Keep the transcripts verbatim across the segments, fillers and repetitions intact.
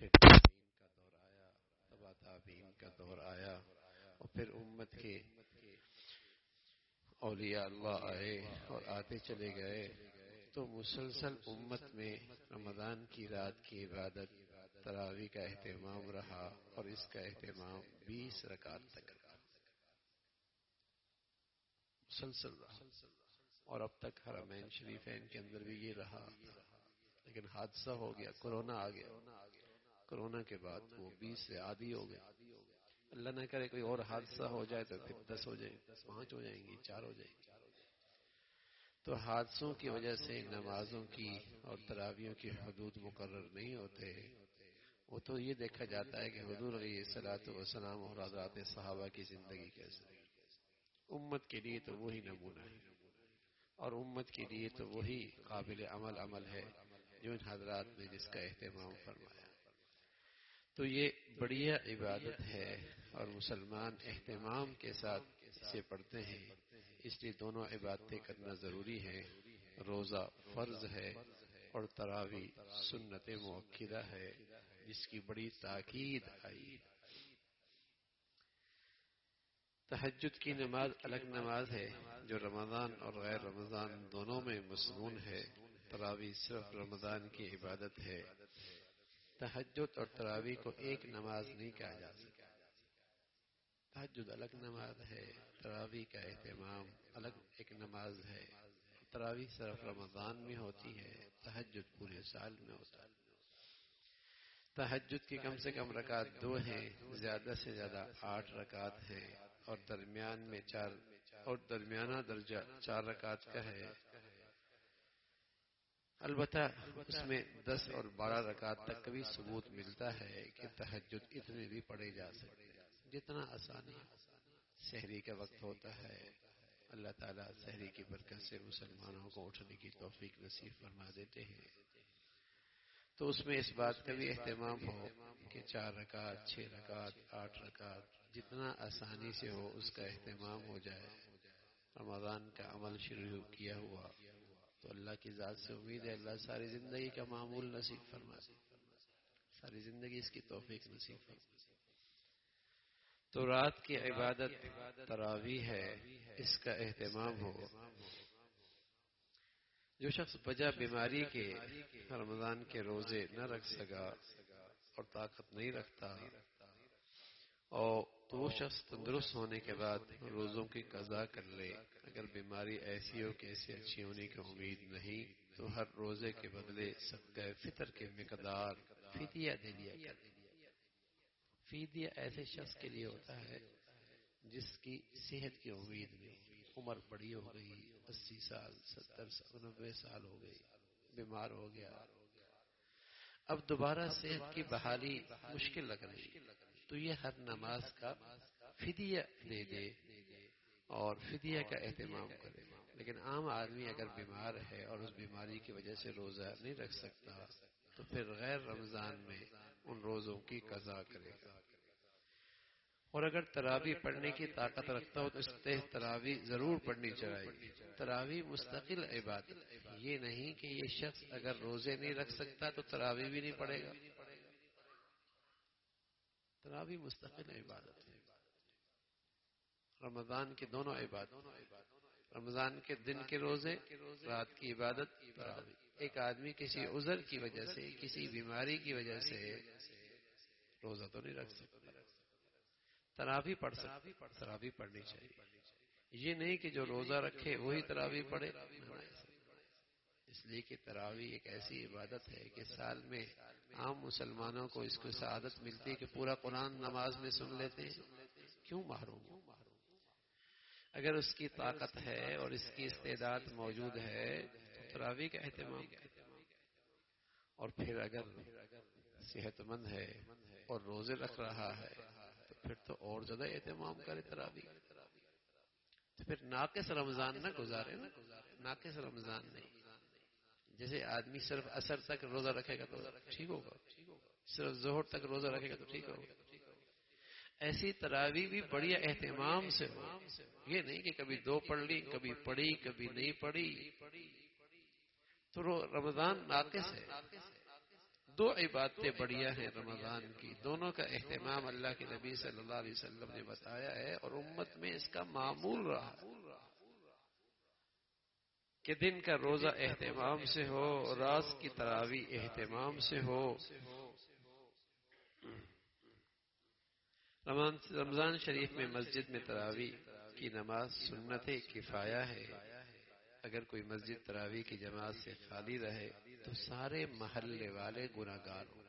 پھر تابعین کا دور آیا، تبا تابعین کا دور آیا، اور پھر امت کے اولیاء اللہ آئے اور آتے چلے گئے، تو مسلسل امت میں رمضان کی رات کی عبادت تراویح کا اہتمام رہا، اور اس کا اہتمام بیس رکعت تک رہا، مسلسل رہا، اور اب تک حرمین شریفین کے اندر بھی یہ رہا. لیکن حادثہ ہو گیا، کرونا آ گیا. کرونا کے بعد وہ بیس سے عادی ہو گئے. اللہ نہ کرے کوئی اور حادثہ ہو جائے تو پھر دس ہو جائیں، پانچ ہو جائیں گی، چار ہو جائیں گی. تو حادثوں کی وجہ سے نمازوں کی اور تراویحوں کی حدود مقرر نہیں ہوتے. وہ تو یہ دیکھا جاتا ہے کہ حضور علیہ الصلوۃ والسلام اور حضرات صحابہ کی زندگی کیسے. امت کے لیے تو وہی نمونہ ہے، اور امت کے لیے تو وہی قابل عمل عمل ہے جو ان حضرات نے جس کا اہتمام فرمایا. تو یہ بڑھیا عبادت ہے، اور مسلمان اہتمام کے ساتھ اسے پڑھتے ہیں. اس لیے دونوں عبادتیں کرنا ضروری ہے. روزہ فرض ہے اور تراویح سنت مؤکدہ ہے جس کی بڑی تاکید آئی. تہجد کی نماز الگ نماز ہے جو رمضان اور غیر رمضان دونوں میں مسنون ہے. تراویح صرف رمضان کی عبادت ہے. تہجد اور تراویح کو ایک نماز نہیں کہا جا سکتا. تہجد الگ نماز ہے، تراویح کا اہتمام الگ ایک نماز ہے. تراویح صرف رمضان میں ہوتی ہے، تہجد پورے سال میں ہوتا ہے. تہجد کی کم سے کم رکعت دو ہیں، زیادہ سے زیادہ آٹھ رکعت ہیں، اور درمیان میں چار اور درمیانہ درجہ چار رکعت کا ہے. البتہ اس میں دس اور بارہ رکعت تک کبھی ثبوت ملتا ہے کہ تہجد اتنے بھی پڑھے جا سکتے ہیں جتنا آسانی. سحری کا وقت ہوتا ہے، اللہ تعالیٰ سحری کی برکت سے مسلمانوں کو اٹھنے کی توفیق نصیب فرما دیتے ہیں. تو اس میں اس بات کا بھی اہتمام ہو کہ چار رکعت، چھ رکعت، آٹھ رکعت جتنا آسانی سے ہو اس کا اہتمام ہو جائے. رمضان کا عمل شروع کیا ہوا تو اللہ کی ذات سے امید ہے اللہ ساری زندگی کا معمول نصیب فرما دے، ساری زندگی اس کی توفیق نصیب فرما. تو رات کی عبادت تراویح ہے، اس کا اہتمام ہو. جو شخص وجہ بیماری کے رمضان کے روزے نہ رکھ سکا اور طاقت نہیں رکھتا، اور تو وہ شخص تندرست ہونے کے بعد روزوں کی قضا کر لے. اگر بیماری ایسی ہو کہ اسے اچھی ہونے کی امید نہیں تو ہر روزے کے بدلے صدقہ فطر کے مقدار فدیہ دے دیا کرے. فدیہ ایسے شخص کے لیے ہوتا ہے جس کی صحت کی امید نہیں، عمر بڑی ہو گئی، اسی سال، ستر سال، نبے سال ہو گئی، بیمار ہو گیا، اب دوبارہ صحت کی بحالی مشکل لگ رہی، تو یہ ہر نماز کا فدیہ دے دے اور فدیہ کا اہتمام کرے. لیکن عام آدمی اگر بیمار ہے اور اس بیماری کی وجہ سے روزہ نہیں رکھ سکتا تو پھر غیر رمضان میں ان روزوں کی قضا کرے گا. اور اگر تراویح پڑھنے کی طاقت رکھتا ہو تو اس سے تراویح ضرور پڑھنی چاہیے. تراویح مستقل عبادت، یہ نہیں کہ یہ شخص اگر روزے نہیں رکھ سکتا تو تراویح بھی نہیں پڑھے گا. تراویح مستقل عبادت ہے. رمضان کے دونوں عبادت، رمضان کے دن کے روزے، رات کی عبادت تراویح. ایک آدمی کسی عذر کی وجہ سے، کسی بیماری کی وجہ سے روزہ تو نہیں رکھ سکتا، تراویح پڑھ سکتا، تراویح پڑھنی چاہیے. یہ نہیں کہ جو روزہ رکھے وہی تراویح پڑھے، اس لیے کہ تراویح ایک ایسی عبادت ہے کہ سال میں عام مسلمانوں کو اس کو سعادت ملتی ہے کہ پورا قرآن نماز میں سن لیتے ہیں. کیوں محروم ہو؟ اگر اس کی طاقت ہے اور اس کی استعداد موجود ہے تو تراویح کا اہتمام کرے. اور پھر اگر صحت مند ہے اور روزے رکھ رہا ہے تو پھر تو اور زیادہ اہتمام کرے تراویح. تو پھر ناقص رمضان نہ گزارے نا، ناقص رمضان نہیں. جیسے آدمی صرف عصر تک روزہ رکھے گا تو ٹھیک ہوگا، صرف ظہر تک روزہ رکھے گا تو ٹھیک ہوگا. ایسی تراویح بھی بڑی اہتمام سے ہو. یہ نہیں کہ کبھی دو پڑھ لی، کبھی پڑھی، کبھی نہیں پڑھی، تو رمضان ناقص ہے. دو عبادتیں بڑھیا ہیں رمضان کی، دونوں کا اہتمام اللہ کے نبی صلی اللہ علیہ وسلم نے بتایا ہے اور امت میں اس کا معمول رہا کہ دن کا روزہ اہتمام سے ہو، رات کی تراویح اہتمام سے ہو۔ رمضان شریف میں مسجد میں تراویح کی نماز سنت کفایہ ہے۔ اگر کوئی مسجد تراویح کی جماعت سے خالی رہے تو سارے محلے والے گناہگار ہوں۔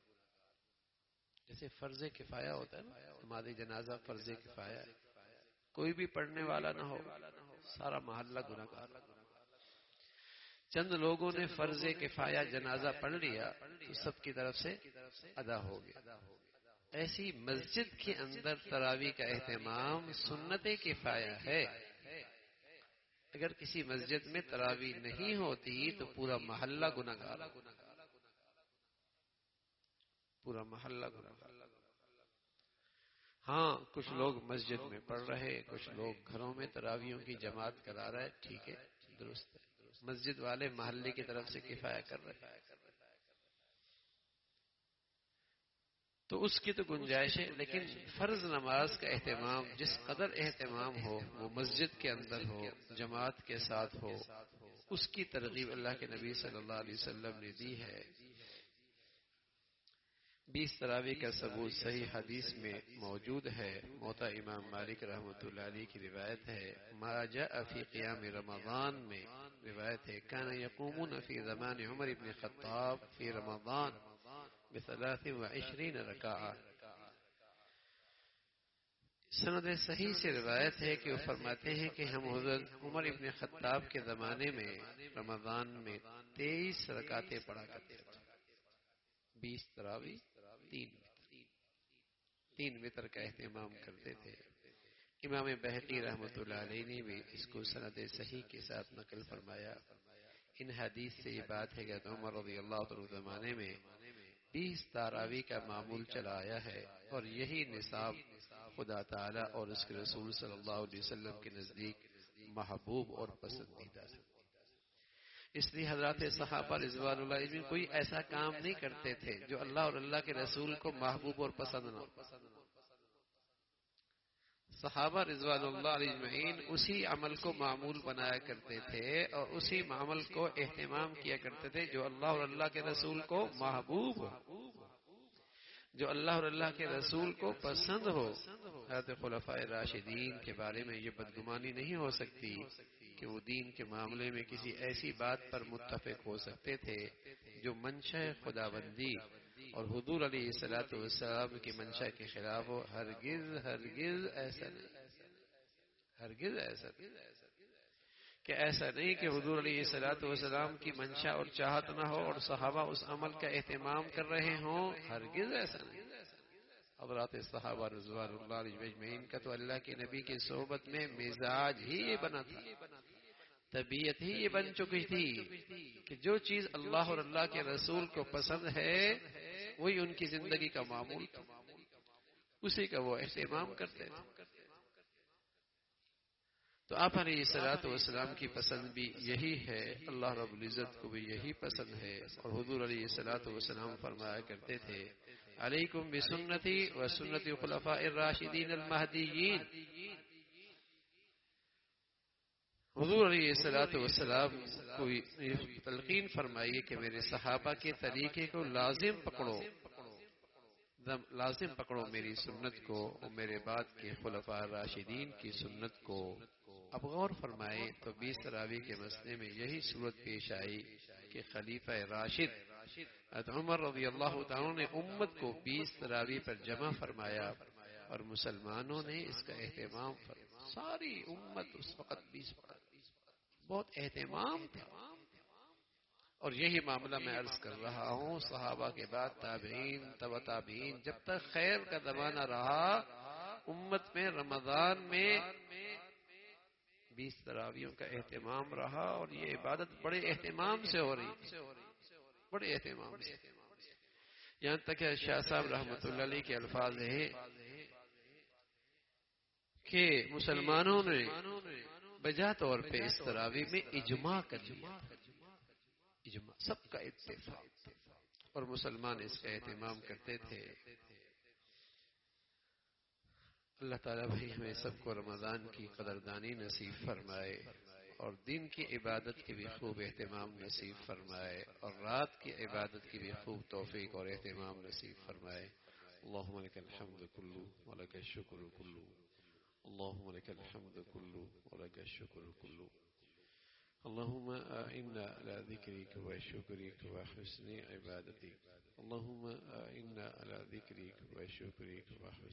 جیسے فرض کفایہ ہوتا ہے نا، نماز جنازہ فرض کفایہ ہے، کوئی بھی پڑھنے والا نہ ہو سارا محلہ گناہگار۔ چند لوگوں نے فرض کفایہ جنازہ پڑھ لیا تو سب کی طرف سے ادا ہو گیا۔ ایسی مسجد کے اندر تراویح کا اہتمام سنت کفایہ ہے۔ اگر کسی مسجد میں تراویح نہیں ہوتی تو پورا محلہ گناہگار، پورا محلہ گناہگار۔ ہاں کچھ لوگ مسجد میں پڑھ رہے، کچھ لوگ گھروں میں تراویحوں کی جماعت کرا رہے، ٹھیک ہے، درست ہے، مسجد والے محلے کی طرف سے کفایہ کر رہے، تو اس کی تو گنجائش ہے۔ لیکن فرض نماز کا اہتمام جس قدر اہتمام ہو وہ مسجد کے اندر ہو، جماعت کے ساتھ ہو، اس کی ترغیب اللہ کے نبی صلی اللہ علیہ وسلم نے دی ہے۔ بیس تراویح کا ثبوت صحیح حدیث میں موجود ہے۔ موطا امام مالک رحمۃ اللہ علیہ کی روایت ہے، ما جاء فی قیام رمضان میں روایت ہے، کان یقومون فی زمان عمر بن خطاب فی رمضان بثلاث وعشرین رکعہ۔ سند صحیح سے روایت ہے کہ وہ فرماتے ہیں کہ ہم حضرت عمر ابن خطاب کے زمانے میں رمضان میں تیئیس رکعتیں پڑھا کرتے تھے۔ بیس تراویح، تین تین وتر کا اہتمام کرتے تھے۔ امام بہقی رحمۃ اللہ علیہ نے بھی اس کو سند صحیح کے ساتھ نقل فرمایا۔ ان حدیث سے یہ بات ہے کہ عمر رضی اللہ عنہ زمانے میں بیس تراویح کا معمول چلا آیا ہے، اور یہی نصاب خدا تعالی اور اس کے رسول صلی اللہ علیہ وسلم کے نزدیک محبوب اور پسندیدہ ہے۔ اس لیے حضرات صحابہ رضوان اللہ علیہم کوئی ایسا کام نہیں کرتے تھے جو اللہ اور اللہ کے رسول کو محبوب اور پسند نہ ہو۔ صحابہ رضوان اللہ علیہم اسی عمل کو معمول بنایا کرتے تھے اور اسی عمل کو اہتمام کیا کرتے تھے جو اللہ اور اللہ کے رسول کو محبوب ہو، جو اللہ اور اللہ کے رسول کو پسند ہو۔ حضرت خلفائے راشدین کے بارے میں یہ بدگمانی نہیں ہو سکتی کہ وہ دین کے معاملے میں کسی ایسی بات پر متفق ہو سکتے تھے جو منشا خداوندی اور حضور علیہ الصلوۃ والسلام کی منشا کے خلاف ہو۔ ہرگز ہرگز ایسا نہیں، ہرگز ایسا نہیں کہ ایسا نہیں کہ حضور علیہ الصلوۃ والسلام کی منشا اور چاہت نہ ہو اور صحابہ اس عمل کا اہتمام کر رہے ہوں، ہرگز ایسا نہیں۔ حضرات صحابہ رضوان اللہ علیہم اجمعین کا تو اللہ کے نبی کی صحبت میں مزاج ہی یہ بنا تھا، طبیعت ہی یہ بن چکی تھی کہ جو چیز اللہ اور اللہ کے رسول کو پسند ہے وہی ان کی زندگی کا معمول تھا، اسی کا وہ اہتمام کرتے تھے۔ تو آپ علیہ الصلوۃ والسلام کی پسند بھی یہی ہے، اللہ رب العزت کو بھی یہی پسند ہے، اور حضور علیہ الصلوۃ والسلام فرمایا کرتے تھے، علیکم بسنتی و سنت خلفاء الراشدین المہدیین۔ حضور علیہ الصلوۃ والسلام کو تلقین فرمائیے کہ میرے صحابہ کے طریقے کو لازم پکڑو، لازم پکڑو میری سنت کو اور میرے بعد کے خلفاء راشدین کی سنت کو۔ اب غور فرمائے تو بیس تراویح کے مسئلے میں یہی صورت پیش آئی کہ خلیفہ راشد حضرت عمر رضی اللہ تعالیٰ نے امت کو بیس تراویح پر جمع فرمایا اور مسلمانوں نے اس کا اہتمام فرمایا۔ ساری امت اس وقت بیس پڑھا، بہت اہتمام تھا۔ اور یہی معاملہ میں عرض کر رہا ہوں، صحابہ کے بعد تابعین، تبع تابعین، جب تک خیر کا زمانہ رہا امت میں رمضان میں بیس تراویحوں کا اہتمام رہا، اور یہ عبادت بڑے اہتمام سے ہو رہی تھی، بڑے اہتمام سے، یہاں تک کہ شاہ صاحب رحمۃ اللہ علیہ کے الفاظ ہیں کہ مسلمانوں نے بجا طور پہ اس تراویح میں اجماع کر لیا، اجماع، سب کا اتفاق، اور مسلمان اس کا اہتمام کرتے تھے۔ اللہ تعالیٰ بھائی ہمیں سب کو رمضان کی قدردانی نصیب فرمائے اور دن کی عبادت کی بھی خوب اہتمام نصیب فرمائے اور رات کی عبادت کی بھی خوب توفیق اور اہتمام نصیب فرمائے۔ اللہم لک الحمد کلو ولک الشکر کلو، اللہم لک الحمد کلو ولک الشکر کلو، اللہم اعنا علی ذکرک و شکرک و حسن عبادتک، اللہم اعنا علی ذکرک و شکرک و حسن